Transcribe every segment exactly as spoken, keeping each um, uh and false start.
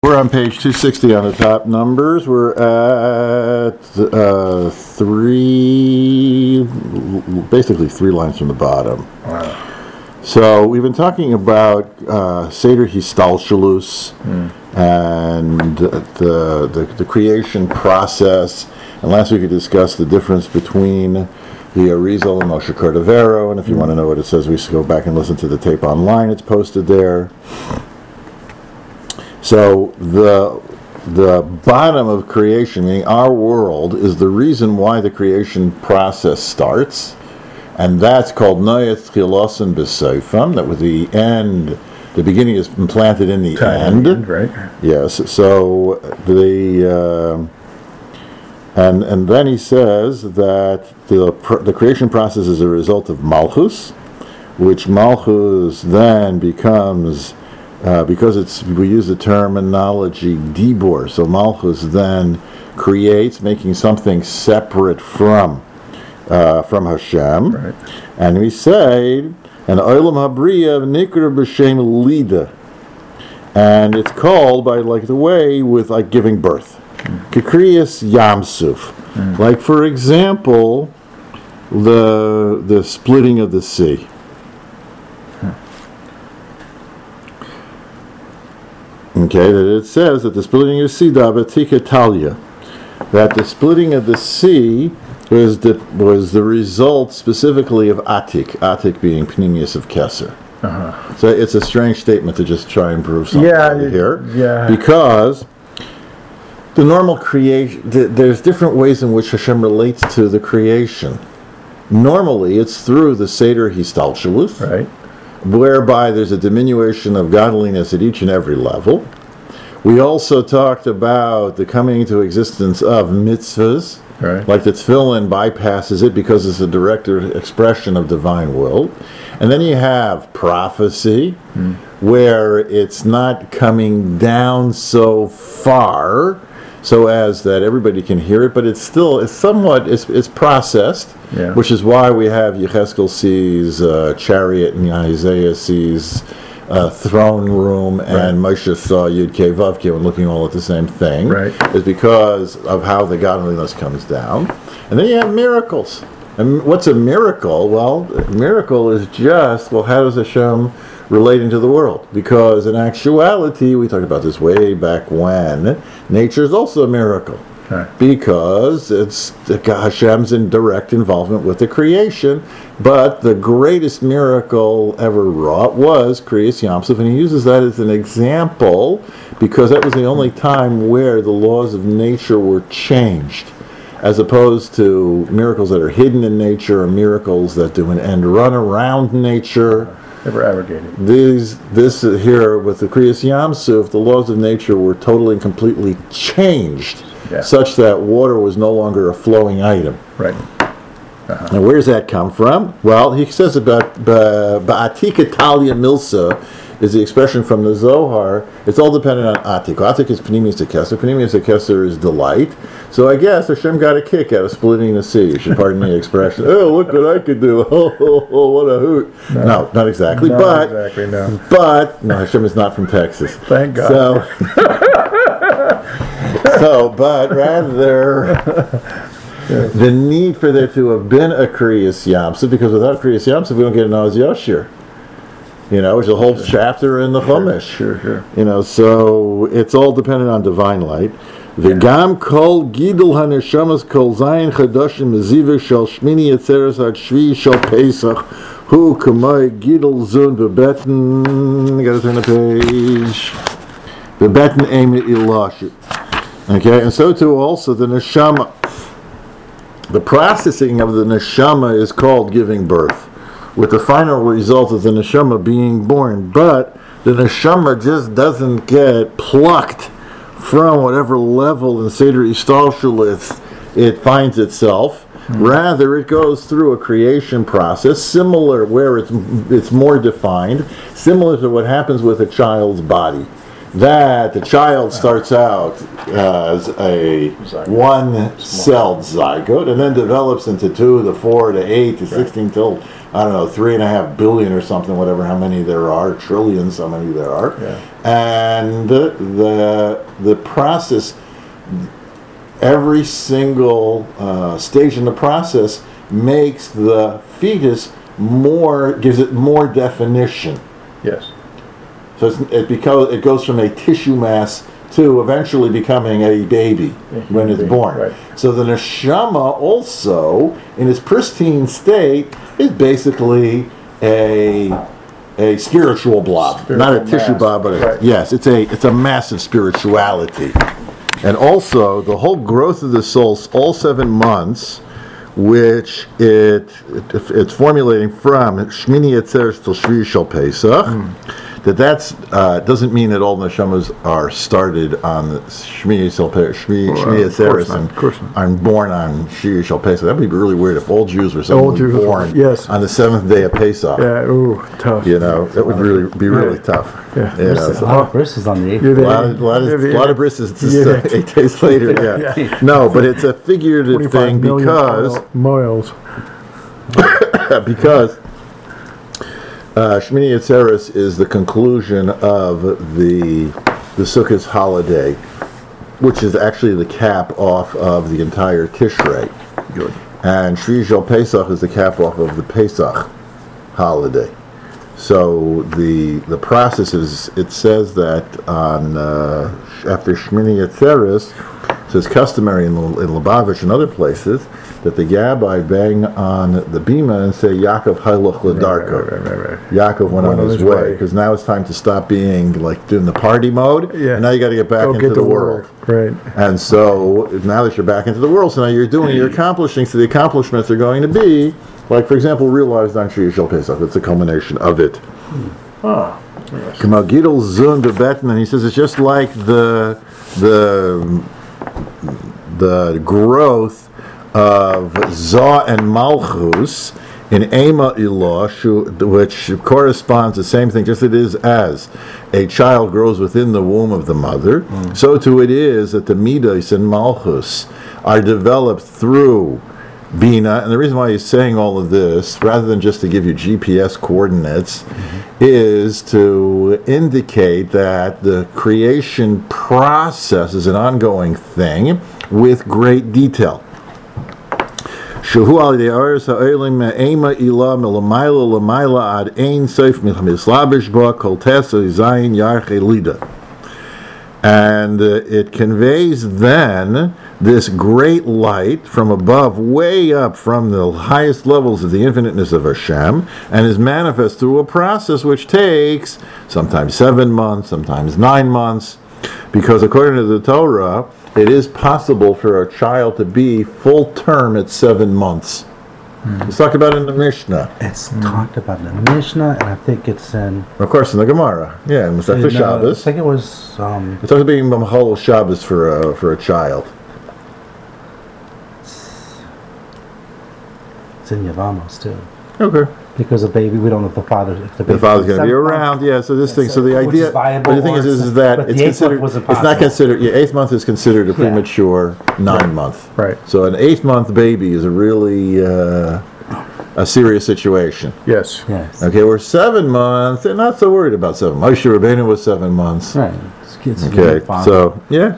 We're on page two sixty on the top numbers. We're at uh, three, basically three lines from the bottom. Wow. So we've been talking about uh, Seder Histalshelus mm. and the, the the creation process. And last week we discussed the difference between the Arizal and Moshe Cordovero. And if you mm. want to know what it says, we should go back and listen to the tape online. It's posted there. So the the bottom of creation, meaning our world, is the reason why the creation process starts, and that's called Noyet Chilosin B'Seifam. That with the end, the beginning is implanted in the end. end. Right. Yes. So the uh, and and then he says that the the creation process is a result of Malchus, which Malchus then becomes. Uh, because it's we use the terminology dibur, so Malchus then creates, making something separate from uh, from Hashem, right. And we say an Olam Habriya Nikra b'Shem Lida, and it's called by like the way with like giving birth, Kikriyas Yamsuf, mm. like for example, the the splitting of the sea. Okay, that it says that the splitting of the sea, Dabatika Talia, that the splitting of the sea was the was the result specifically of Atik, Atik being Pneumius of Kesser. Uh-huh. So it's a strange statement to just try and prove something yeah, over here, yeah. because the normal creation, the, there's different ways in which Hashem relates to the creation. Normally, it's through the Seder Histalshelus, right. whereby there's a diminution of godliness at each and every level. We also talked about the coming into existence of mitzvahs, right. like the tefillin bypasses it because it's a direct expression of divine will. And then you have prophecy, hmm. where it's not coming down so far so as that everybody can hear it, but it's still, it's somewhat, it's, it's processed, yeah. which is why we have Yechezkel sees uh, chariot and Isaiah sees uh, throne room, right. and Moshe saw Yud Kei Vav Kei when looking all at the same thing, right. is because of how the godliness comes down. And then you have miracles. And what's a miracle? Well, a miracle is just, well, how does Hashem relating to the world? Because in actuality, we talked about this way back when, nature is also a miracle. Right. Because it's Hashem's in direct involvement with the creation, but the greatest miracle ever wrought was Kriyas Yamsuf, and he uses that as an example because that was the only time where the laws of nature were changed, as opposed to miracles that are hidden in nature or miracles that do an end run around nature. Never abrogated. These, this here with the Kriyas Yamsuf, the laws of nature were totally and completely changed, yeah. such that water was no longer a flowing item. Right. Uh-huh. And where does that come from? Well, he says about Ba'atika Talia Milsa is the expression from the Zohar. It's all dependent on Atik. Atik is Pneumius Kesser. Pneumius Kesser is delight. So I guess Hashem got a kick out of splitting the sea. You should pardon the expression. Oh, look what I could do. Oh, oh, oh what a hoot. No, no not exactly. Not but, exactly, no. But, no, Hashem is not from Texas. Thank God. So, so but rather, yes. the need for there to have been a Kriyas Yamsuf, because without Kriyas Yamsuf, we don't get an Oz Yoshir. You know, which is a whole sure. chapter in the Chumash. Sure, sure. You know, so it's all dependent on divine light. V'gam kol gidul haneshamas kol zayin chadashim mezivah shel shmini yetzeres ad shvi shel Pesach hu kamay gidul zun bebeten. I gotta turn the page. Bebeten eme ilash. Okay, and so too also the neshama. The processing of the neshama is called giving birth, with the final result of the neshama being born. But the neshama just doesn't get plucked from whatever level in Seder Histalshelus it finds itself. Mm-hmm. Rather, it goes through a creation process, similar where it's it's more defined, similar to what happens with a child's body. That the child starts out as a one-celled zygote and then develops into two to four to eight to sixteen till I don't know, three and a half billion or something, whatever, how many there are, trillions, how many there are. Yeah. and the the, the process, every single uh, stage in the process makes the fetus more, gives it more definition. Yes. So it's, it because it goes from a tissue mass to eventually becoming a baby when it's baby, born. right. So the neshama also, in its pristine state, is basically a a spiritual blob, Spiritual not a tissue mass, blob, but a, right. yes, it's a it's a massive spirituality. And also the whole growth of the soul, all seven months, which it, it it's formulating from Shmini Atzeres till Shvi Shel Pesach. Mm. That that's uh, doesn't mean that all neshamas are started on Shmini Shel Pesach, Shmini Atzeres, and are born on Shvi Shel Pesach. That would be really weird if all Jews were suddenly Jews, born yes. on the seventh day of Pesach. Yeah, ooh, tough. You know, that would really be really Yeah. tough. Yeah. You know, Bris- so- a lot of bris is on the eighth. Yeah, a they- lot of, lot of, Yeah, lot of bris is just yeah. uh, eight days later, yeah. Yeah. No, but it's a figurative thing because miles. because uh, Shmini Atzeres is the conclusion of the the Sukkot holiday, which is actually the cap off of the entire Tishrei. Good. And Shvi Shel Pesach is the cap off of the Pesach holiday. So the the process is, it says that on uh, after Shmini Atzeres, it says customary in, in Lubavitch and other places that the Gabbai bang on the bima and say Yaakov Hailoch L'darko. Right, right, right, right. Yaakov went on his way because now it's time to stop being like doing the party mode. Yeah. And now you got to get back Go into get the to world. work. Right. And so now that you're back into the world, so now you're doing, you're accomplishing. So the accomplishments are going to be, like for example, realized on Shvi Shel Pesach. It's the culmination of it. Ah. Yes. Kamal Gidel Zun Bebetten, and he says it's just like the the the growth of Zah and Malchus in Ema Ilah, which corresponds the same thing, just it is as a child grows within the womb of the mother, mm. so too it is that the Midas and Malchus are developed through Bina. And the reason why he's saying all of this, rather than just to give you G P S coordinates, mm-hmm. is to indicate that the creation process is an ongoing thing with great detail. Shehu al de'aris ha'olim me'ema ilah melamayla lamayla ad ein seif mislabish ba kol tesa zayin yarche lida. And uh, it conveys then this great light from above, way up from the highest levels of the infiniteness of Hashem, and is manifest through a process which takes sometimes seven months, sometimes nine months, because according to the Torah, it is possible for a child to be full term at seven months. Mm. It's talked about in the Mishnah. It's mm. talked about in the Mishnah, and I think it's in... Of course, in the Gemara. Yeah, in Masechta in, uh, Shabbos. I think it was... Um, It talks about being B'machal Shabbos for a, for a child. it's, it's in Yavamos, too. Okay. Because a baby, we don't know if the father... If the, The father's going to be around, yeah. So this Yeah, thing, so so the which idea, is viable but the thing is, or is, it's- is that but the it's eighth month considered. was It's not impossible. considered. Yeah, eighth month is considered a Yeah. premature nine month. Right. So an eighth month baby is a really uh, a serious situation. Yes. Yes. Okay, we're seven months. They're not so worried about seven. Moshe Rabbeinu was seven months. Right. It's kids Okay, so yeah.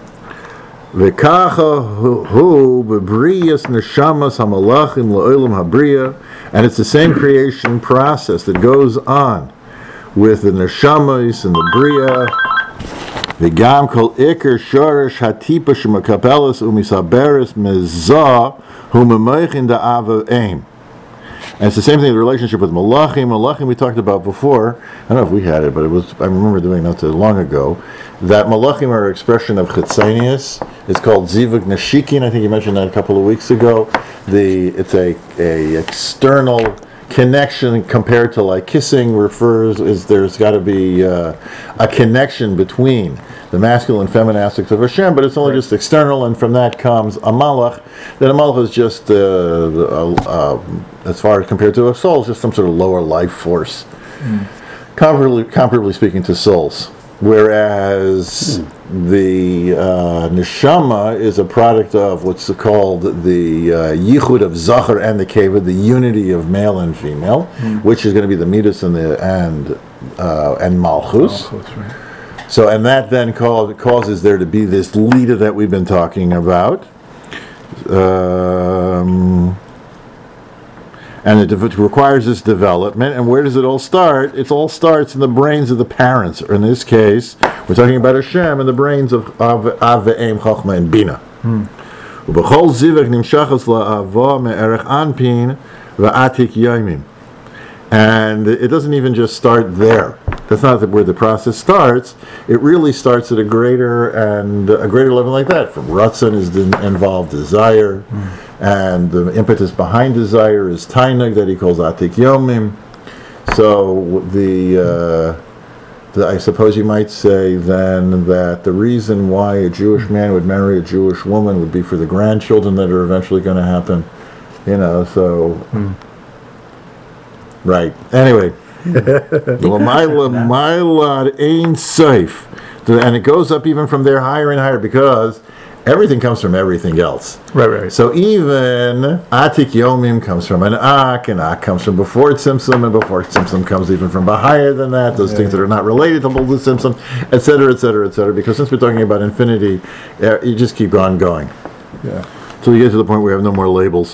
V'kacha hu bebriyas neshamas hamalachim la'olam habriya, and it's the same creation process that goes on with the neshamas and the bria. V'gam kol iker shorish hatipa shemakapelas umisaberes mezah hu memeichin da'ava aim. And it's the same thing, the relationship with Malachim. Malachim we talked about before. I don't know if we had it, but it was, I remember doing that too long ago. That Malachim are an expression of Chitzanius. It's called Zivug Nashikin. I think you mentioned that a couple of weeks ago. The It's a, a external connection compared to like kissing refers, is there's got to be uh, a connection between the masculine and feminine aspects of Hashem, but it's only just external, and from that comes a malach. Then a malach is just, uh, uh, uh, as far as compared to a soul, is just some sort of lower life force, mm. comparably, comparably speaking to souls. Whereas mm. the uh, neshama is a product of what's called the uh, yichud of zachar and the keved, the unity of male and female, mm. which is going to be the midas and the and uh, and malchus. Malchus, right. So, and that then cause, causes there to be this leader that we've been talking about. Um, and it de- requires this development. And where does it all start? It all starts in the brains of the parents. Or in this case, we're talking about Hashem in the brains of Av, Av Ve'em, Chochmah, and Bina. ובכל זיווג נמשכת לאהבה מערך אנפין ועתיק ימים. And it doesn't even just start there. That's not where the process starts. It really starts at a greater and a greater level like that. From Ratzon is the involved desire, mm. and the impetus behind desire is Tainug that he calls Atik Yomim. So the, uh, the I suppose you might say then that the reason why a Jewish man would marry a Jewish woman would be for the grandchildren that are eventually going to happen. You know, so. Mm. Right. Anyway, my lot ain't safe, and it goes up even from there higher and higher because everything comes from everything else. Right, right. So even Atik Yomim comes from an Ak, and Ak comes from before Tzimtzum, and before Tzimtzum comes even from higher than that. Those yeah. things that are not related to Mulda Tzimtzum, et cetera, et cetera, et cetera. Because since we're talking about infinity, uh, you just keep on going. Yeah. Till you get to the point where we have no more labels.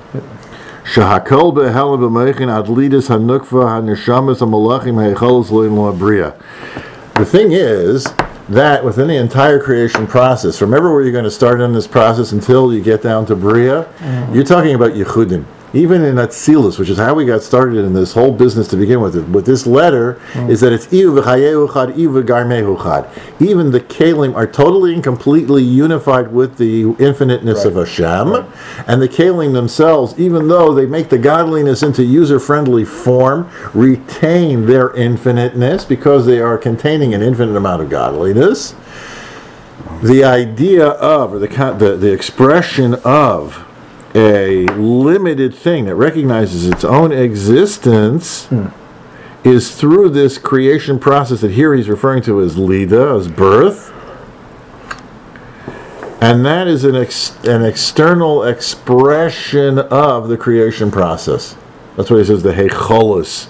Shahakol behel b'meichin adlidus hanukva hanishamas hamalachim heichalos loim lo'abriya. The thing is that within the entire creation process, remember where you're going to start in this process until you get down to Bria? Mm-hmm. You're talking about Yechudim. Even in Atzilus, which is how we got started in this whole business to begin with, with this letter, mm. is that it's Iu v'chayehu chad, Iu v'garmehu chad. Even the Kalim are totally and completely unified with the infiniteness right. of Hashem. Right. And the Kalim themselves, even though they make the godliness into user-friendly form, retain their infiniteness because they are containing an infinite amount of godliness. The idea of, or the, the, the expression of, a limited thing that recognizes its own existence hmm. is through this creation process that here he's referring to as Lida, as birth. And that is an ex- an external expression of the creation process. That's what he says, the Heicholos.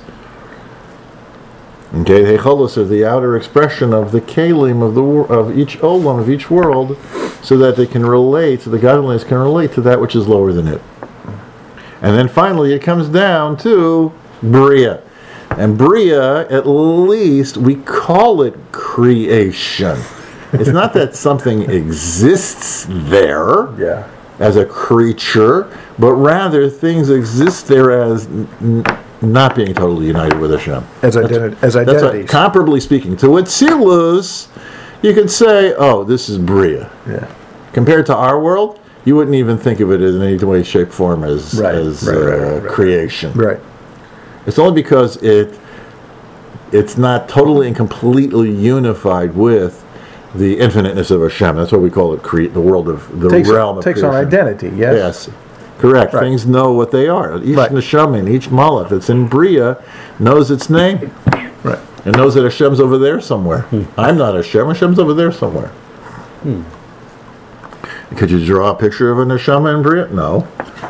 Okay, the Heicholos are the outer expression of the Kalim of the of each Olam, of each world, so that they can relate, so the godliness can relate to that which is lower than it. And then finally it comes down to Bria. And Bria, at least, we call it creation. It's not that something exists there yeah. as a creature, but rather things exist there as n- not being totally united with Hashem. As, identi- as identities. That's what, comparably speaking. To Atzilus, you could say, oh, this is Bria. Yeah. Compared to our world, you wouldn't even think of it in any way, shape, form as, right. as right, uh, right, right, right. creation. Right. It's only because it it's not totally and completely unified with the infiniteness of Hashem. That's what we call it, cre- the world of the takes, realm of takes creation. on identity, yes? Yes. Correct. Right. Things know what they are. Each right. neshama, each malach that's in Bria knows its name. Right. And knows that Hashem's over there somewhere. Hmm. I'm not Hashem. Hashem's over there somewhere. Hmm. Could you draw a picture of a neshama in Bria? No.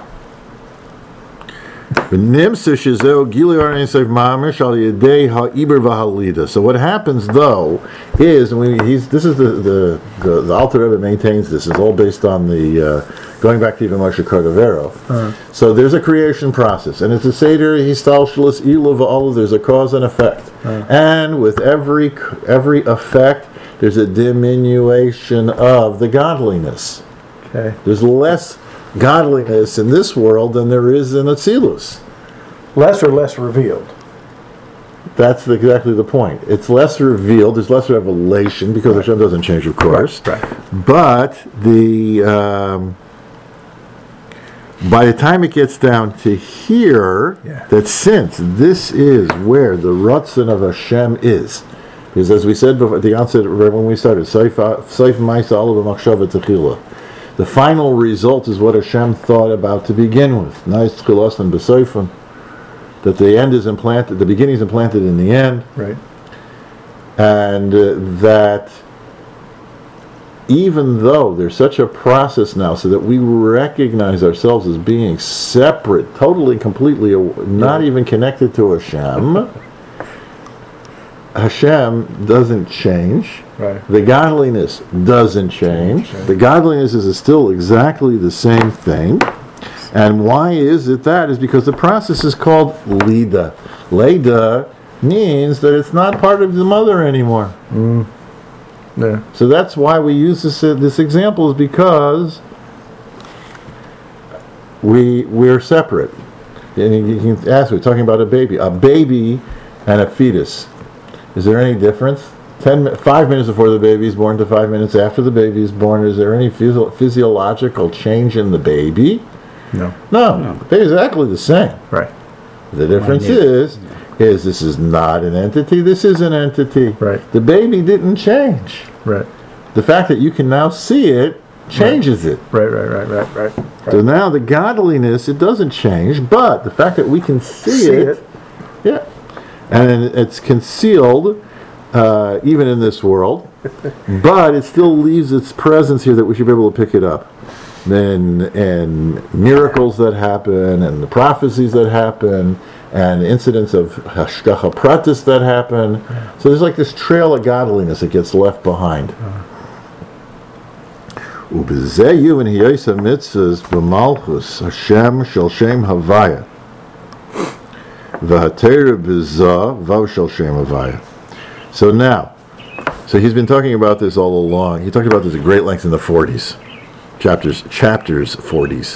So what happens though is, and we, he's, this is the the, the the Alter Rebbe maintains this is all based on the uh, going back to even Moshe Cordovero. Uh-huh. So there's a creation process, and it's a seder histalshalos ilu v'alu. There's a cause and effect, uh-huh. and with every every effect, there's a diminution of the godliness. Okay. There's less godliness in this world than there is in Atzilus. Less or less revealed? That's exactly the point. It's less revealed, there's less revelation, because right. Hashem doesn't change, of course. Right. Right. But the um, by the time it gets down to here, yeah. that since this is where the Ratzon of Hashem is, because as we said before, at the onset, right when we started, Seif Ma'isa Alav Machshava Techila. The final result is what Hashem thought about to begin with. Nice tchilas and b'seifim. That the end is implanted, the beginning is implanted in the end. Right. And uh, that even though there's such a process now so that we recognize ourselves as being separate, totally, completely, not yeah. even connected to Hashem, Hashem doesn't change. Right. The godliness doesn't change. Change, right. The godliness is still exactly the same thing. And why is it that? Is because the process is called Lida. Leda means that it's not part of the mother anymore. Mm. Yeah. So that's why we use this uh, this example, is because we we're separate. And you can ask, we're talking about a baby, a baby and a fetus. Is there any difference? Ten, mi- five minutes before the baby is born to five minutes after the baby is born, is there any physio- physiological change in the baby? No. No, No. the baby's exactly the same. Right. The difference Minute. is, is this is not an entity, this is an entity. Right. The baby didn't change. Right. The fact that you can now see it changes it. Right. Right. Right. Right. Right. So now the godliness, it doesn't change, but the fact that we can see, See it, it. yeah, and it's concealed uh, even in this world, but it still leaves its presence here that we should be able to pick it up. Then and miracles that happen, and the prophecies that happen, and incidents of hashgacha pratis that happen. So there's like this trail of godliness that gets left behind. Ubezeh yuvan hiyosa mitzvahs b'malchus Hashem shel shem havaya v'hatera b'zah vav shel shem havaya. So now, so he's been talking about this all along. He talked about this at great length in the forties, chapters chapters forties.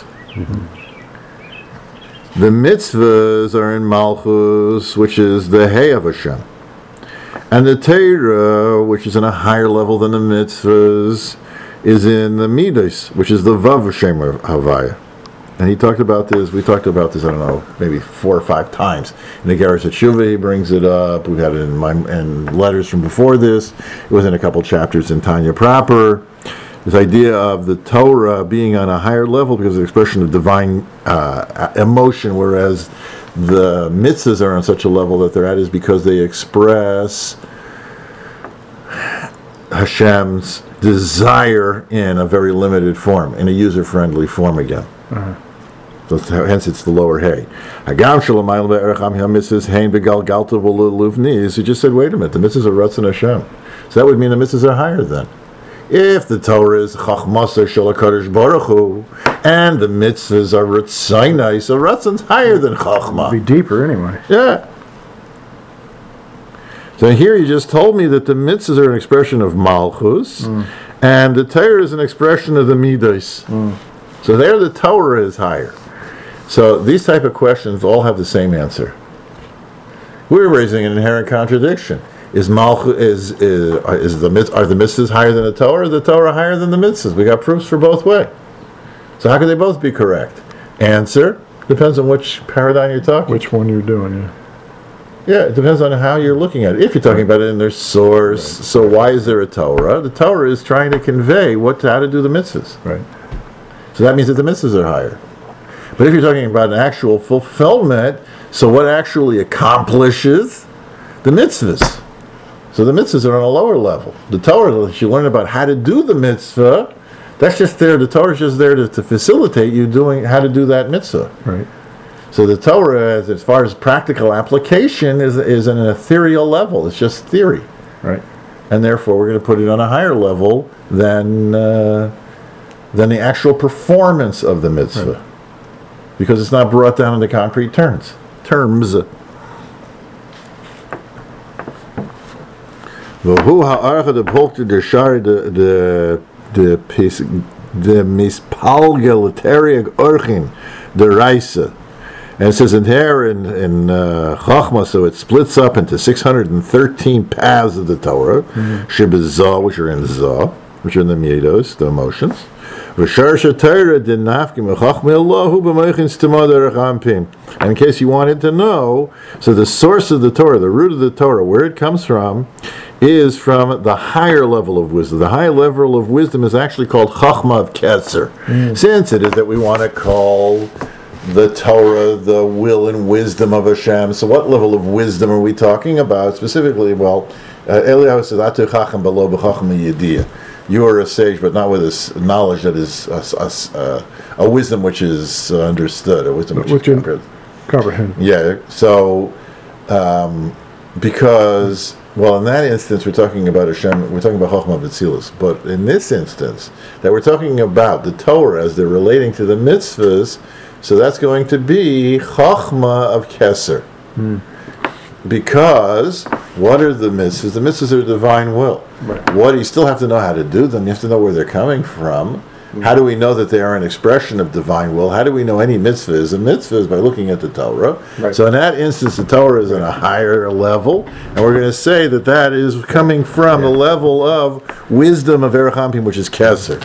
The mitzvahs are in malchus, which is the hay of Hashem, and the Torah, which is in a higher level than the mitzvahs, is in the Midas, which is the Vav Hashem Havaya. And he talked about this, we talked about this, I don't know, maybe four or five times. In the Geras HaTshuva, he brings it up. We've had it in, my, in letters from before this. It was in a couple chapters in Tanya proper. This idea of the Torah being on a higher level because of the expression of divine uh, emotion, whereas the mitzvahs are on such a level that they're at is because they express Hashem's desire in a very limited form, in a user-friendly form again. Uh-huh. So hence it's the lower hay. Hagam shalamayim be'eracham hamitzvahs hein begalgalta v'luluvnis. He just said, wait a minute, the mitzvahs are Ratzon Hashem. So that would mean the mitzvahs are higher then. If the Torah is chachmasa shel HaKadosh Baruch Hu, and the mitzvahs are Ratzonai, so Ratzon's higher than chachma. Be deeper anyway. Yeah. So here you just told me that the mitzvahs are an expression of malchus, Mm. and the Torah is an expression of the midas. Mm. So there the Torah is higher. So these type of questions all have the same answer. We're raising an inherent contradiction. Is malchus is is, is the mit- are the mitzvahs higher than the Torah, or the Torah higher than the mitzvahs? We got proofs for both way. So how can they both be correct? Answer depends on which paradigm you're talking. Which one you're doing? Yeah. Yeah, it depends on how you're looking at it. If you're talking about it in their source, so why is there a Torah? The Torah is trying to convey what how to do the mitzvahs. Right. So that means that the mitzvahs are higher. But if you're talking about an actual fulfillment, so what actually accomplishes the mitzvahs? So the mitzvahs are on a lower level. The Torah, that you learn about how to do the mitzvah, that's just there. The Torah is just there to, to facilitate you doing how to do that mitzvah. Right. So the Torah, as, as far as practical application, is is on an ethereal level. It's just theory, Right. and therefore we're going to put it on a higher level than uh, than the actual performance of the mitzvah, Right. because it's not brought down into concrete terms. Terms. V'hu ha'archa de pokta de shari de de de pis de mispalgel teriag orchin de raisa. And it says in here in, in uh, Chachma, so it splits up into six hundred thirteen paths of the Torah, Shibazah, which are in Zah, which are in the Miedos, the emotions. And in case you wanted to know, so the source of the Torah, the root of the Torah, where it comes from, is from the higher level of wisdom. The higher level of wisdom is actually called Chachma of Ketzer, mm. since it is that we want to call the Torah, the will and wisdom of Hashem. So what level of wisdom are we talking about? Specifically, well, uh, Eliyahu says, Atu chacham b'lo b'chacham yediyah. You are a sage, but not with a s- knowledge that is a, a, a wisdom which is uh, understood, a wisdom which, Which is in- comprehended. Comprehend. Yeah, so um, because Well, in that instance, we're talking about Hashem, we're talking about Chochmah V'Tzilus. But in this instance, that we're talking about the Torah as they're relating to the mitzvahs, so that's going to be Chochmah of Keser. Hmm. Because, what are the mitzvahs? The mitzvahs are divine will. Right. What, you still have to know how to do them. You have to know where they're coming from. How do we know that they are an expression of divine will? How do we know any mitzvah is a mitzvah? Is by looking at the Torah. Right. So in that instance, the Torah is on a higher level, and we're going to say that that is coming from the level of wisdom of Erech Hampim, which is Keser.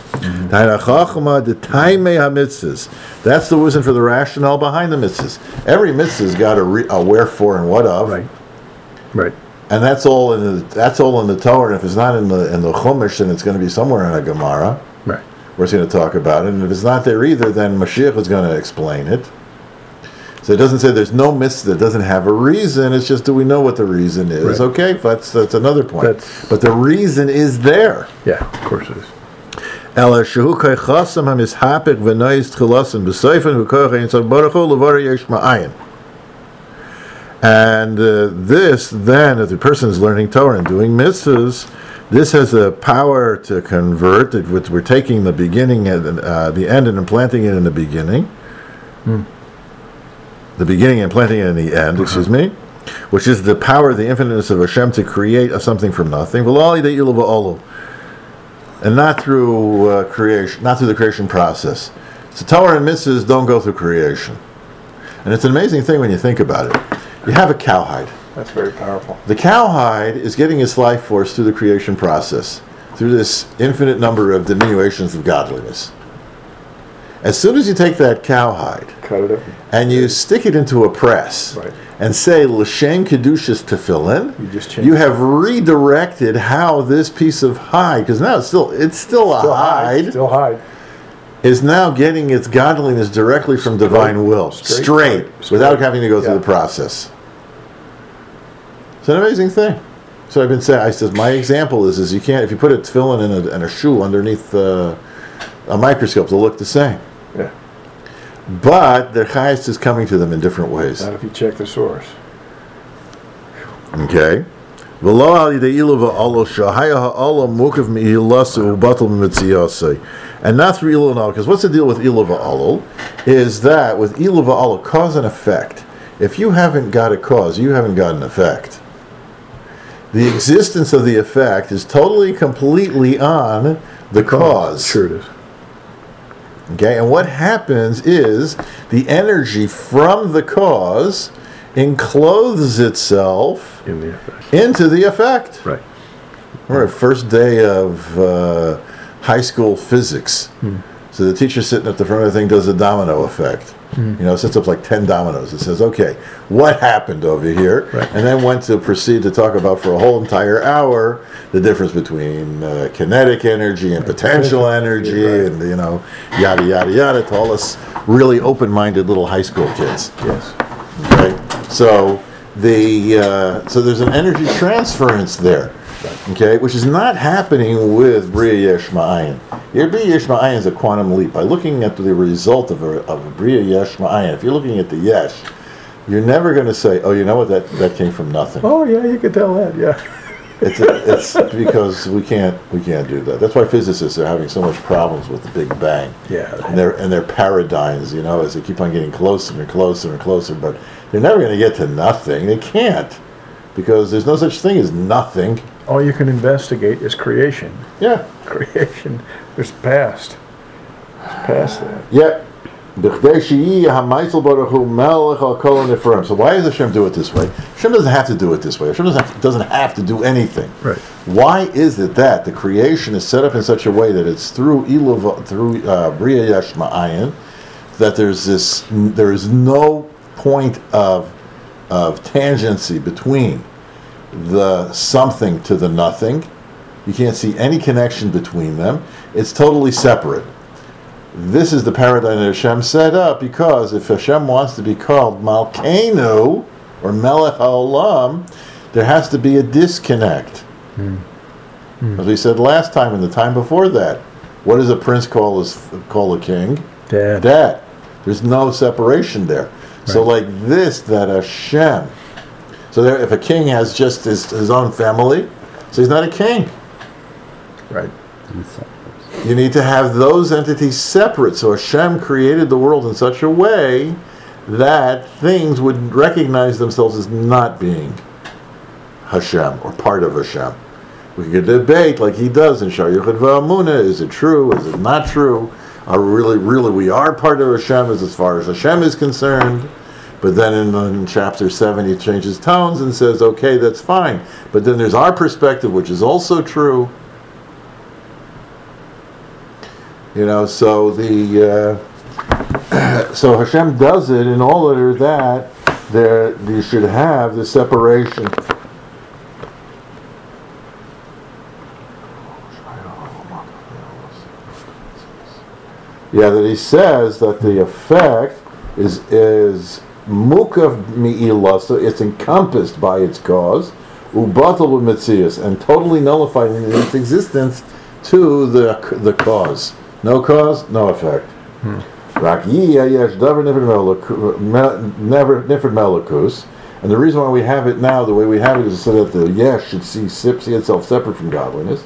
Mm-hmm. That's the wisdom for the rationale behind the mitzvahs. Every mitzvah's got a, re- a wherefore and what of. Right. Right. And that's all in the that's all in the Torah. And if it's not in the in the Chumash, then it's going to be somewhere in a Gemara. Right. We're going to talk about it, and if it's not there either, then Mashiach is going to explain it. So it doesn't say there's no mitzvah that doesn't have a reason. It's just, do we know what the reason is? Right. Okay, that's that's another point. That's- but the reason is there. Yeah, of course it is. Ela shehu kai chasam hamishapik v'nois tchilasim b'soifen v'koach ein tzad baruch hu levar yesh ma'ayin. And uh, this, then, if the person is learning Torah and doing mitzvahs, this has the power to convert. It, we're taking the beginning and uh, the end and implanting it in the beginning. Hmm. The beginning and planting it in the end, uh-huh. excuse me, which is the power of the infiniteness of Hashem to create a something from nothing. And not through uh, creation, not through the creation process. So Torah and mitzvahs don't go through creation. And it's an amazing thing when you think about it. You have a cowhide. That's very powerful. The cowhide is getting its life force through the creation process, through this infinite number of diminutions of godliness. As soon as you take that cowhide Cut it up. and you stick it into a press Right. and say L'Shem Kedushas Tefillin, You just change you it. have redirected how this piece of hide, because now it's still it's still a Still hide, hide. Still hide. is now getting its godliness directly from divine will, straight, Straight. without having to go through Yeah. the process. It's an amazing thing. So I've been saying, I said, my example is, is you can't, if you put a tefillin in a, in a shoe underneath uh, a microscope, they'll look the same. Yeah. But their chayes is coming to them in different ways. Not if you check the source. Okay. V'lo al yidei ilu v'alo shahaya ha'alo mukav mi'ilasu u'batal m'mitziyasei. And not through ilu v'alo, because what's the deal with ilu v'alo? Is that with ilu v'alo, cause and effect. If you haven't got a cause, you haven't got an effect. The existence of the effect is totally, completely on the cause. Sure it is. Okay, and what happens is the energy from the cause encloses itself In the effect. into the effect. Right. We're at first day of uh, high school physics. Hmm. So the teacher sitting at the front of the thing does a domino effect. Hmm. You know, sets up like ten dominoes. It says, okay, what happened over here? Right. And then went to proceed to talk about for a whole entire hour the difference between uh, kinetic energy and potential energy Right. and, you know, yada, yada, yada, to all us really open-minded little high school kids. Yes. Okay, so the uh, so there's an energy transference there, okay, which is not happening with Bria Yesh Ma'ayin. Your Bria Yesh Ma'ayin is a quantum leap. By looking at the result of a, of a Bria Yesh Ma'ayin, if you're looking at the Yesh, you're never going to say, oh, you know what, that, that came from nothing. Oh yeah, you could tell that. Yeah. It's a, it's because we can't we can't do that. That's why physicists are having so much problems with the Big Bang. Yeah. And their and their paradigms, you know, as they keep on getting closer and closer and closer, but they're never going to get to nothing. They can't, because there's no such thing as nothing. All you can investigate is creation. Yeah. Creation is past. It's past that. Yeah. So why does Hashem do it this way? Hashem doesn't have to do it this way. Hashem doesn't have to, doesn't have to do anything. Right. Why is it that the creation is set up in such a way that it's through Iluv, through uh, Bria Yesh Ma'ayin, that there's this, there is no point of of tangency between the something to the nothing. You can't see any connection between them. It's totally separate. This is the paradigm that Hashem set up, because if Hashem wants to be called Malkeinu, or Melech HaOlam, there has to be a disconnect. Mm. Mm. As we said last time and the time before that, what does a prince call his, call a king? Dad. Dad. There's no separation there. So Right. like this, that Hashem So there, if a king has just his, his own family, so he's not a king. Right. You need to have those entities separate. So Hashem created the world in such a way that things would recognize themselves as not being Hashem or part of Hashem. We could debate like he does in Shar Yochid V'Amuna. Is it true? Is it not true? Are really, really, we are part of Hashem as, as far as Hashem is concerned. But then in, in chapter seven, he changes tones and says, okay, that's fine. But then there's our perspective, which is also true. You know, so the uh, so Hashem does it in order that there you should have the separation. Yeah, that he says that the effect is is mukav mi'ilah, so it's encompassed by its cause, ubatal b'metzias, and totally nullified in its existence to the the cause. No cause, no effect. Rak yiyah yesh davar nifred melikus, and the reason why we have it now the way we have it is so that the yesh should see, see itself separate from godliness.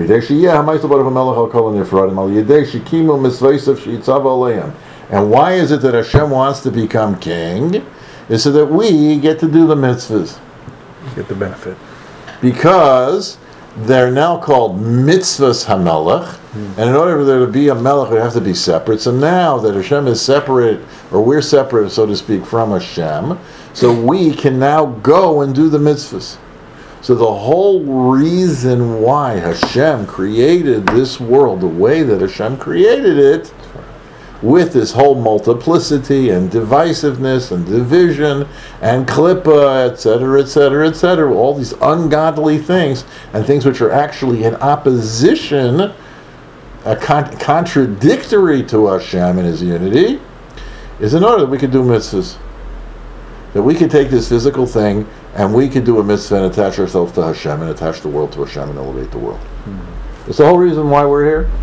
And why is it that Hashem wants to become king? Is so that we get to do the mitzvahs. Get the benefit. Because they're now called mitzvahs hamelech, mm. and in order for there to be a melech, we have to be separate. So now that Hashem is separate, or we're separate, so to speak, from Hashem, so we can now go and do the mitzvahs. So the whole reason why Hashem created this world the way that Hashem created it, with this whole multiplicity and divisiveness and division and klippa, et cetera, et cetera, et cetera, all these ungodly things and things which are actually in opposition, uh, con- contradictory to Hashem and His unity, is in order that we could do mitzvahs. That we could take this physical thing and we could do a mitzvah and attach ourselves to Hashem and attach the world to Hashem and elevate the world. Mm-hmm. It's the whole reason why we're here.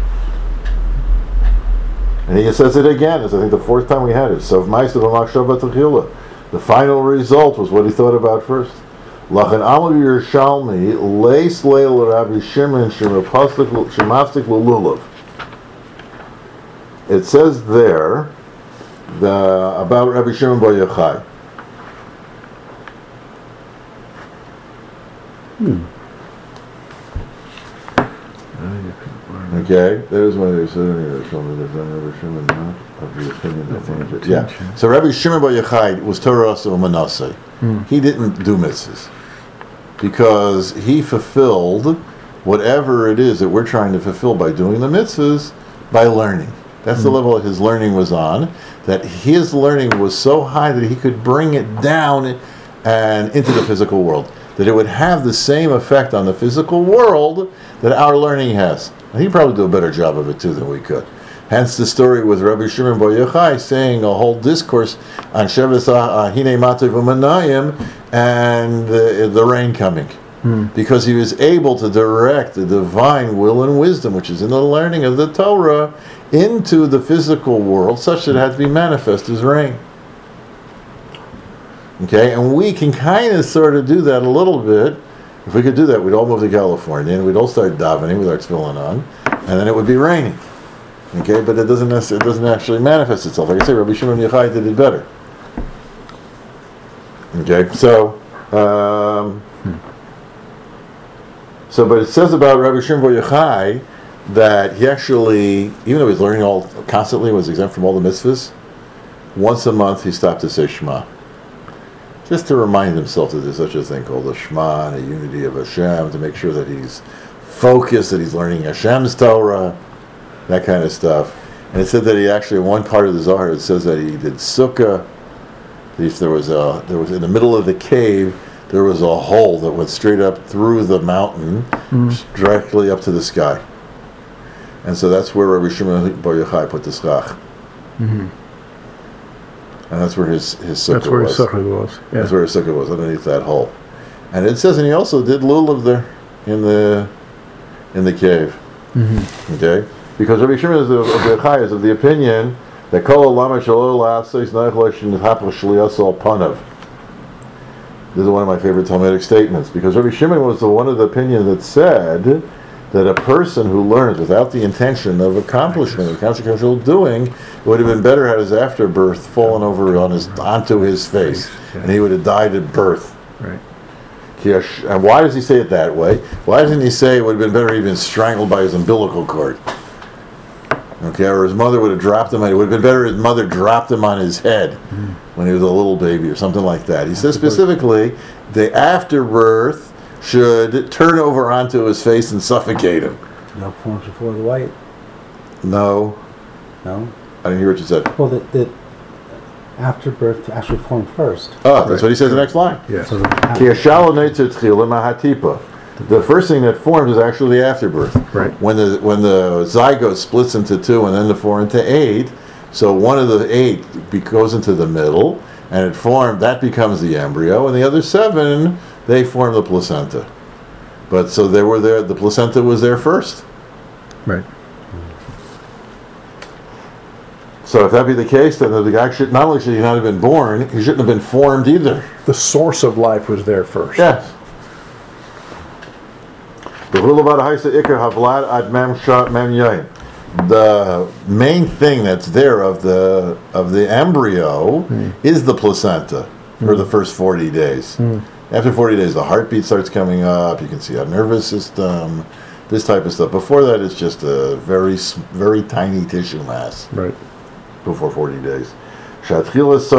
And he says it again. It's I think the fourth time we had it. So the final result was what he thought about first. Lachan Amav Yerushalmi leis leil Rabbi Shimon shemafsik lululav. It says there the about Rabbi Shimon Bar Yochai. Hmm. Okay, there's why they said there's Rabbi Shimon not of the opinion that changed it. Yeah. So Rabbi Shimon Bar Yochai was Torah Asa Manasseh. Hmm. He didn't do mitzvahs because he fulfilled whatever it is that we're trying to fulfill by doing the mitzvahs by learning. That's hmm. the level that his learning was on. That his learning was so high that he could bring it down and into the physical world. That it would have the same effect on the physical world that our learning has. And he'd probably do a better job of it too than we could. Hence the story with Rabbi Shimon Bar Yochai saying a whole discourse on Sheves Hine Matev U'Manayim and the, the rain coming. Hmm. Because he was able to direct the divine will and wisdom, which is in the learning of the Torah, into the physical world such that it had to be manifest as rain. Okay, and we can kind of sort of do that a little bit. If we could do that, we'd all move to California and we'd all start davening with our tefillin on, and then it would be raining. Okay, but it doesn't necessarily, it doesn't actually manifest itself. Like I say, Rabbi Shimon Yochai did it better. Okay, so, um, so, but it says about Rabbi Shimon Bar Yochai that he actually, even though he's learning all constantly, was exempt from all the mitzvahs, once a month he stopped to say Shema. Just to remind himself that there's such a thing called a Shema and a unity of Hashem, to make sure that he's focused, that he's learning Hashem's Torah, that kind of stuff. And it said that he actually, in one part of the Zohar, it says that he did sukkah. If there was a, there was in the middle of the cave, there was a hole that went straight up through the mountain, mm. directly up to the sky. And so that's where Rabbi Shimon Bar Yochai put the schach. Mm-hmm. And that's where his, his sukkah was. That's where his sukkah was. Yeah. That's where his sukkah was, underneath that hole. And it says, and he also did lulav there in the in the cave. Mm-hmm. Okay? Because Rabbi Shimon is of the Yochai is of the opinion that kol alama shelo la'aseh neichel shenithapu shliyasol panav. This is one of my favorite Talmudic statements, because Rabbi Shimon was the one of the opinion that said that a person who learns without the intention of accomplishment, of consequential doing, it would have been better had his afterbirth fallen over on his onto his face, and he would have died at birth. Right. And why does he say it that way? Why doesn't he say it would have been better even strangled by his umbilical cord? Okay, or his mother would have dropped him. It would have been better if his mother dropped him on his head mm. when he was a little baby or something like that. He says specifically the afterbirth should turn over onto his face and suffocate him. Milk forms before the white. No. No? I didn't hear what you said. Well, that, that afterbirth actually formed first. Oh, that's right. What he says in the next line. Yes. So the first thing that forms is actually the afterbirth. Right. When the when the zygote splits into two and then the four into eight, so one of the eight be, goes into the middle and it formed, that becomes the embryo, and the other seven, they form the placenta. But so they were there, the placenta was there first. Right. So if that be the case, then the guy should, not only should he not have been born, he shouldn't have been formed either. The source of life was there first. Yes. The main thing that's there of the of the embryo mm. is the placenta mm. for the first forty days. Mm. After forty days, the heartbeat starts coming up. You can see our nervous system, this type of stuff. Before that, it's just a very, very tiny tissue mass. Right. Before forty days. Formation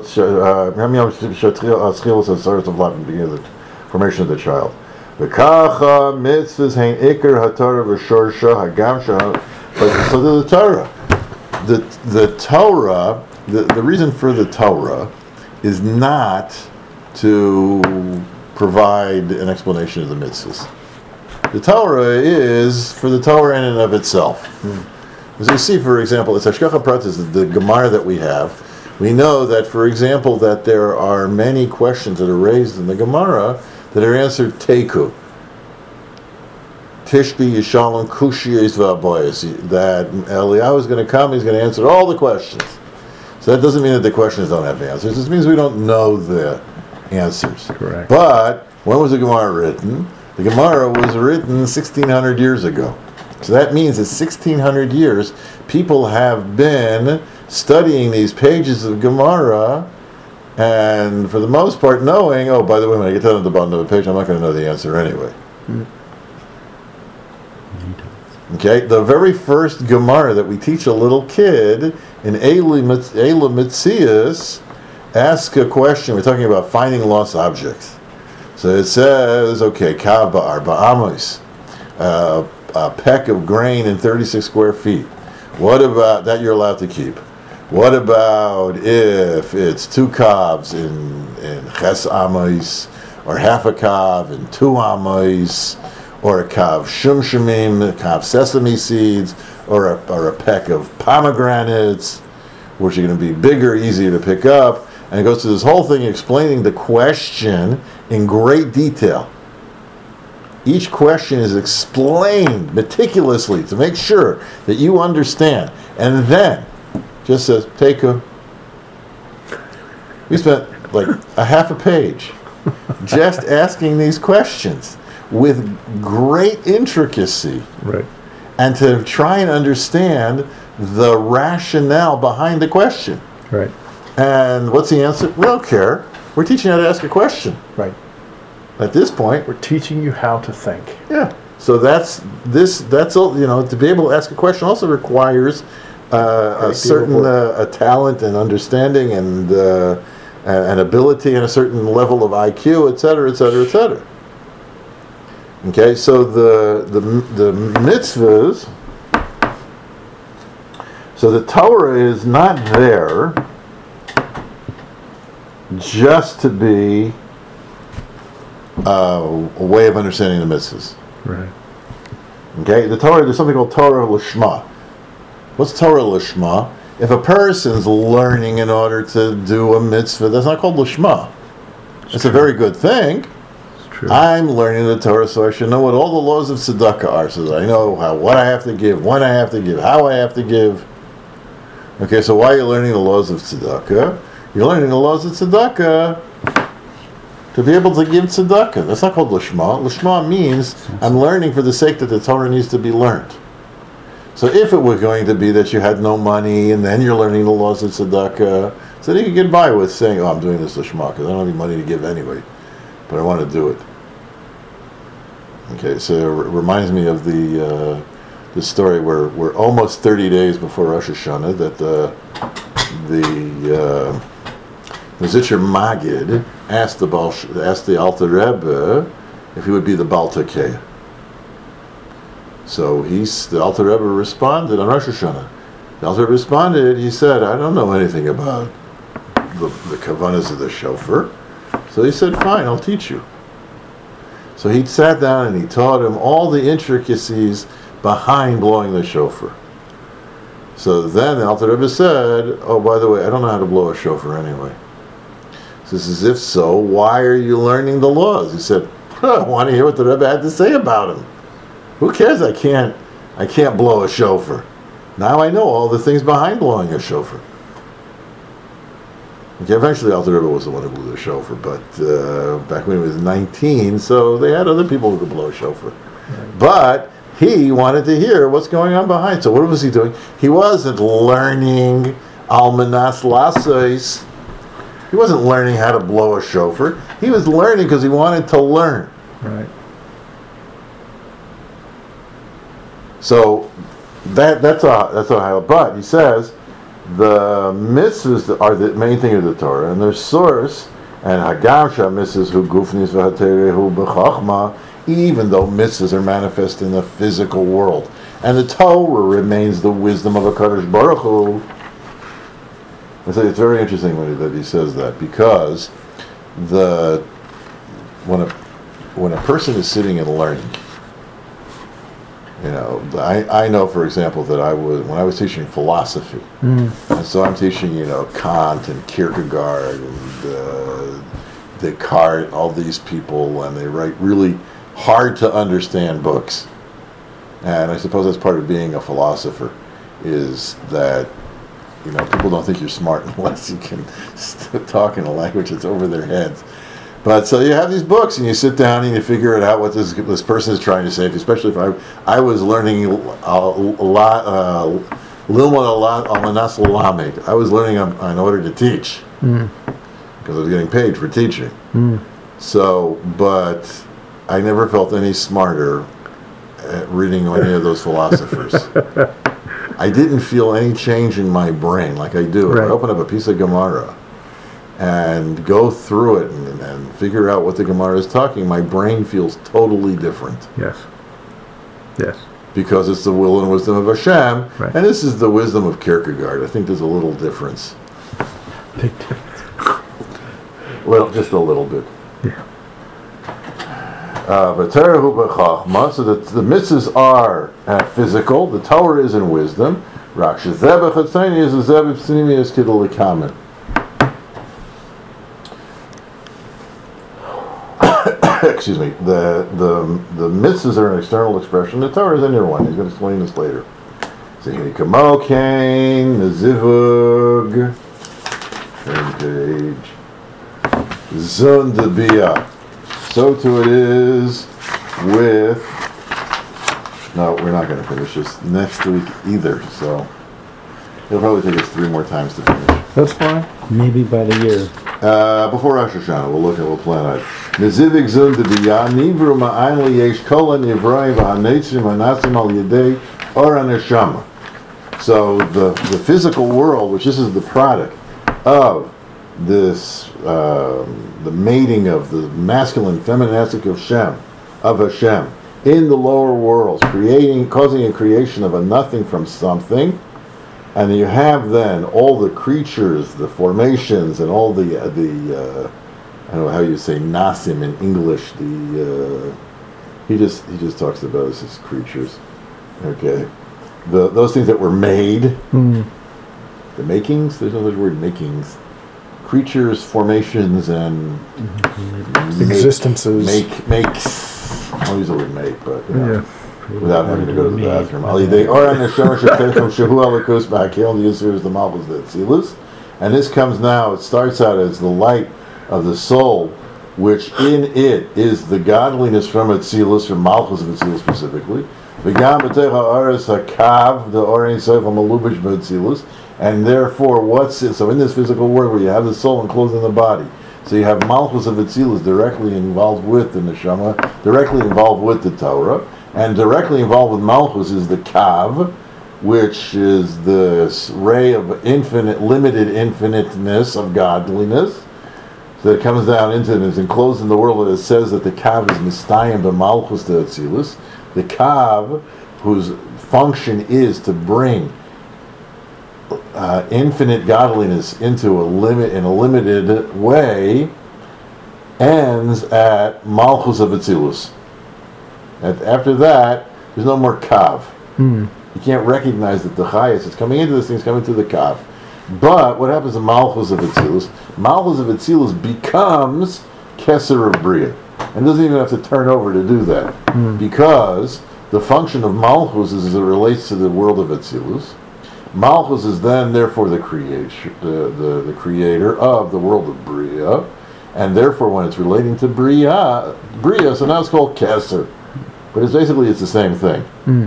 of the formation of the child. V'kacha mitzvahs hein ikar haTorah v'shorsha hagam shah. So the Torah, the the Torah, the, the reason for the Torah is not to provide an explanation of the mitzvahs. The Torah is for the Torah in and of itself. Hmm. As we see, for example, it's Hashgacha Pratis, the, the Gemara that we have. We know that, for example, that there are many questions that are raised in the Gemara that are answered teku. Tishbi Yishalom Kushiyas V'Aboyas. That Eliyahu is going to come, he's going to answer all the questions. So that doesn't mean that the questions don't have answers. It just means we don't know the answers. Correct. But when was the Gemara written? The Gemara was written sixteen hundred years ago. So that means that sixteen hundred years, people have been studying these pages of Gemara, and for the most part knowing, oh, by the way, when I get down to the bottom of the page, I'm not going to know the answer anyway. Mm. Okay, the very first Gemara that we teach a little kid in Eila Mitzias ask a question. We're talking about finding lost objects. So it says, okay, Kav Ba'arba Amos, uh, a peck of grain in thirty-six square feet. What about that you're allowed to keep? What about if it's two calves in in ches amos, or half a calf in two amos, or a calf shumshumim, a calf sesame seeds, or a, or a peck of pomegranates, which are going to be bigger, easier to pick up? And it goes through this whole thing explaining the question in great detail. Each question is explained meticulously to make sure that you understand. And then, just says, take a... We spent like a half a page just asking these questions with great intricacy. Right. And to try and understand the rationale behind the question. Right. And what's the answer? We don't care. We're teaching you how to ask a question. Right. At this point, we're teaching you how to think. Yeah. So that's this. That's all. You know, to be able to ask a question also requires uh, a certain uh, a talent and understanding and uh, an ability and a certain level of I Q, et cetera, et cetera, et cetera. Okay. So the the the mitzvahs. So the Torah is not there just to be Uh, a way of understanding the mitzvahs. Right. Okay, the Torah, there's something called Torah Lishma. What's Torah Lishma? If a person's learning in order to do a mitzvah, that's not called Lishma. It's, it's a very good thing. It's true. I'm learning the Torah so I should know what all the laws of tzedakah are, so that I know how, what I have to give, when I have to give, how I have to give. Okay, so why are you learning the laws of tzedakah? You're learning the laws of tzedakah to be able to give tzedakah. That's not called lishma. Lishma means I'm learning for the sake that the Torah needs to be learned. So if it were going to be that you had no money and then you're learning the laws of tzedakah, so then you could get by with saying, oh, I'm doing this lishma because I don't have any money to give anyway, but I want to do it. Okay, so it reminds me of the uh, the story where we're almost thirty days before Rosh Hashanah that uh, the uh, the Zitcher Magid asked the Baal, asked the Alter Rebbe if he would be the Baal Tekeya. So he's the Alter Rebbe responded on Rosh Hashanah. The Alter Rebbe responded. He said, "I don't know anything about the the kavanas of the shofar." So he said, "Fine, I'll teach you." So he sat down and he taught him all the intricacies behind blowing the shofar. So then the Alter Rebbe said, "Oh, by the way, I don't know how to blow a shofar anyway." So he says, "If so, why are you learning the laws?" He said, huh, "I want to hear what the Rebbe had to say about him. Who cares? I can't, I can't blow a shofar. Now I know all the things behind blowing a shofar." Okay, eventually Alter Rebbe was the one who blew the shofar, but uh, back when he was nineteen, so they had other people who could blow a shofar. Right. But he wanted to hear what's going on behind. So what was he doing? He wasn't learning almanas lasos. He wasn't learning how to blow a shofar. He was learning because he wanted to learn. Right. So that that's a that's a high. But he says the mitzvahs are the main thing of the Torah, and their source and hagam mitzvahs hu gufnis v'hatere hu b'chachma. Even though mitzvahs are manifest in the physical world, and the Torah remains the wisdom of a Kadosh Baruch Hu. I say it's very interesting when he, that he says that, because the when a when a person is sitting and learning, you know, I, I know, for example, that I was when I was teaching philosophy, mm. and so I'm teaching, you know, Kant and Kierkegaard and uh, Descartes, all these people, and they write really hard to understand books. And I suppose that's part of being a philosopher, is that, you know, people don't think you're smart unless you can talk in a language that's over their heads. But so you have these books and you sit down and you figure it out what this this person is trying to say. Especially if I I was learning a, a lot, uh, Lilmod a lot almanas lamed. I was learning in order to teach, mm. because I was getting paid for teaching. Mm. So, but I never felt any smarter at reading any of those philosophers. I didn't feel any change in my brain like I do. Right. If I open up a piece of Gemara and go through it and, and figure out what the Gemara is talking, my brain feels totally different. Yes. Yes. Because it's the will and wisdom of Hashem. Right. And this is the wisdom of Kierkegaard. I think there's a little difference. Big difference. Well, just a little bit. Yeah. Uh, so the, the mitzvahs are uh, physical, the Torah is in wisdom. Excuse me. The the the mitzvahs are an external expression. The Torah is in your one. He's going to explain this later. Zehini kamo kain nezivug. Turn page. Zon debia. So too it is with. No, we're not going to finish this next week either. So it'll probably take us three more times to finish. That's fine. Maybe by the year. Uh, before Rosh Hashanah, we'll look at, we'll plan out. Nizivik zun debiyah nivru ma'ayin liyesh kol ha'nivroim v'ha'netzim ha'natzim al yedei or ha'neshama. So the the physical world, which this is the product of this, um, the mating of the masculine, feminine aspect of Shem, of Hashem, in the lower worlds, creating, causing a creation of a nothing from something. And you have then all the creatures, the formations, and all the uh, the uh, I don't know how you say nasim in English. The uh, he just he just talks about us as creatures. Okay, the those things that were made, mm. the makings. There's another word, makings. Creatures, formations, and mm-hmm. existences. Make makes. I'll use the word make, but you know. Yeah. Without having to go to the bathroom. And this comes now, it starts out as the light of the soul which in it is the godliness from Atzilus, from Malchus of Atzilus specifically. V'gam b'tech ha'aretz hakav, the Or Ein Sof ha'malubish b'Atzilus. And therefore, what's it? So in this physical world where you have the soul enclosed in the body, so you have Malchus of Atzilus directly involved with the Neshama, directly involved with the Torah, and directly involved with Malchus is the Kav, which is the ray of infinite, limited infiniteness of godliness. So it comes down into and is enclosed in the world, and it says that the Kav is Mistayim b'Malchus to Atzilus. The Kav, whose function is to bring Uh, infinite godliness into a limit in a limited way, ends at Malchus of Atzilus. And after that, there's no more Kav. Hmm. You can't recognize that the Chayas is coming into this thing, is coming to the Kav. But what happens to Malchus of Atzilus? Malchus of Atzilus becomes Keser of Bria, and doesn't even have to turn over to do that, Hmm. because the function of Malchus is as it relates to the world of Atzilus. Malchus is then, therefore, the creation, the, the, the creator of the world of Bria, and therefore, when it's relating to Bria, Bria, so now it's called Keser, but it's basically it's the same thing. Hmm.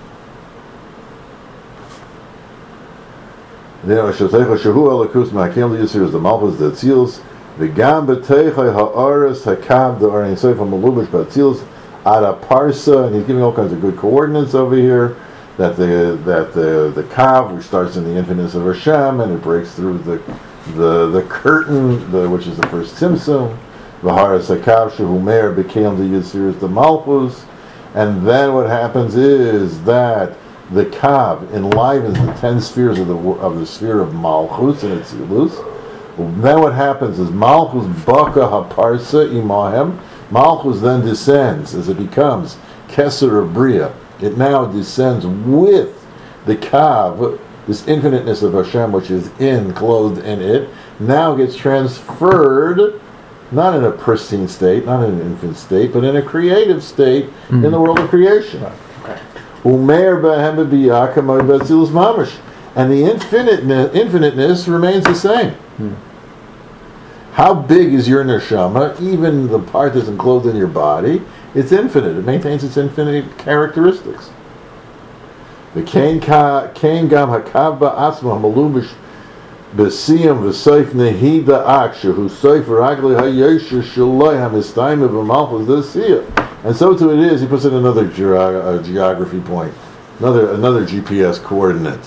Then Shehu Elakus Ma'akim L'Yisir is the Malchus the Atzilus, V'gam b'teichai ha'aretz hakav the Or Ein Sof ha'malubish b'Atzilus Ada Parsa, and he's giving all kinds of good coordinates over here. That the that the the kav, which starts in the infiniteness of Hashem, and it breaks through the the the curtain, the, which is the first tzimtzum. V'haras hakav shehu meir became the yisir is the malchus, and then what happens is that the kav enlivens the ten spheres of the of the sphere of malchus and Atzilus. Then what happens is malchus baka haparsa imahem. Malchus then descends as it becomes keser of bria. It now descends with the Kav, this infiniteness of Hashem, which is in, clothed in it, now gets transferred, not in a pristine state, not in an infant state, but in a creative state mm-hmm. in the world of creation. Umeir b'hem b'biyakamay b'atzilus mamash. And the infiniteness, infiniteness remains the same. Mm-hmm. How big is your neshama, even the part that's enclosed in your body? It's infinite. It maintains its infinite characteristics. The kain gam hakav ba'atzma malubish b'siyam v'seif nehida aksha who seif ragli hayesha shaloi hamistayim b'malchus d'siyah. And so too it is. He puts in another ge- uh, geography point, another another G P S coordinate.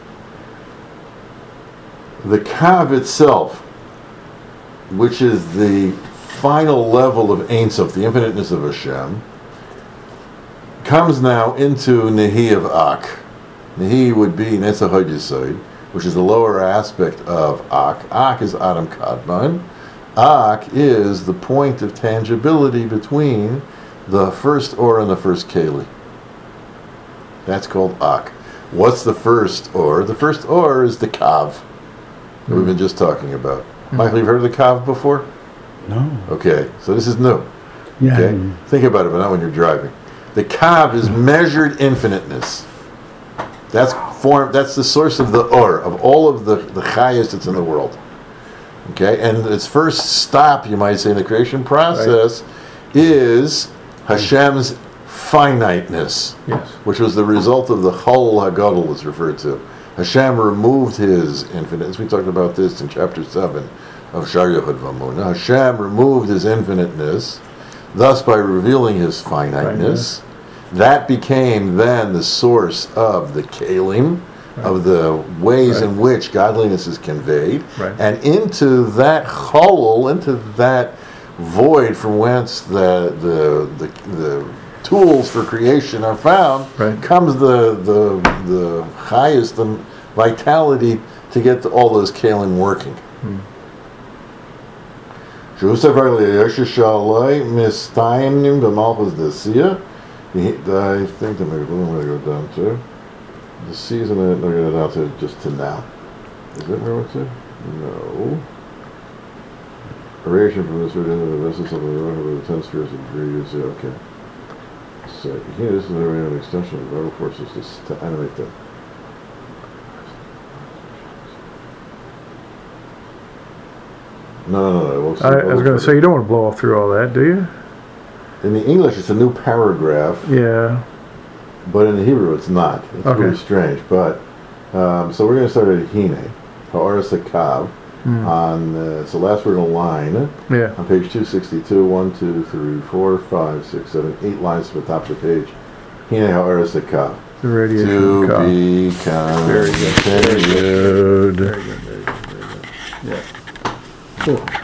The kav itself, which is the final level of Ein Sof, the infiniteness of Hashem, comes now into Nehi of Ak. Nehi would be Netzach HaYesod, which is the lower aspect of Ak. Ak is Adam Kadmon. Ak is the point of tangibility between the first Or and the first Keli. That's called Ak. What's the first Or? The first Or is the Kav that mm. we've been just talking about. Mm. Michael, you've heard of the Kav before? No. Okay, so this is new. Yeah. Okay, think about it, but not when you're driving. The Kav is measured infiniteness. That's form. That's the source of the Or, of all of the the Chayas that's in the world. Okay, and its first stop, you might say, in the creation process, right. is Hashem's finiteness, yes. which was the result of the Chol HaGadol is referred to. Hashem removed his infiniteness. We talked about this in chapter seven of Shar Yochad V'Amunah. Hashem removed his infiniteness, thus by revealing his finiteness. Right. That became then the source of the Kalim, right. of the ways right. in which godliness is conveyed. Right. And into that Chol, into that void from whence the the the, the tools for creation are found, right. comes the the the highest the vitality to get to all those kalim working. Hmm. I think I'm going to go down to the season. I'm going to go down to just to now. Is that where it's at? No. Aeration from this root into the vessels of the road of the ten spheres of degrees. Yeah, okay. So here, this is an extension of the vital forces just to animate them. No, no, no. We'll see- I, I was we'll gonna see. say, you don't wanna blow off through all that, do you? In the English, it's a new paragraph, Yeah, but in the Hebrew, it's not. It's Okay. really strange. But um, so we're going to start at Hine, Ha'aretz Hakav, Hmm. on uh, so last word in a line yeah, on page two sixty-two. One, two, three, four, five, six, seven, eight lines from the top of the page. Hine Ha'aretz Hakav. the radiation To cost. be Very good, very continued. Very good, very good, very good. Yeah. Cool.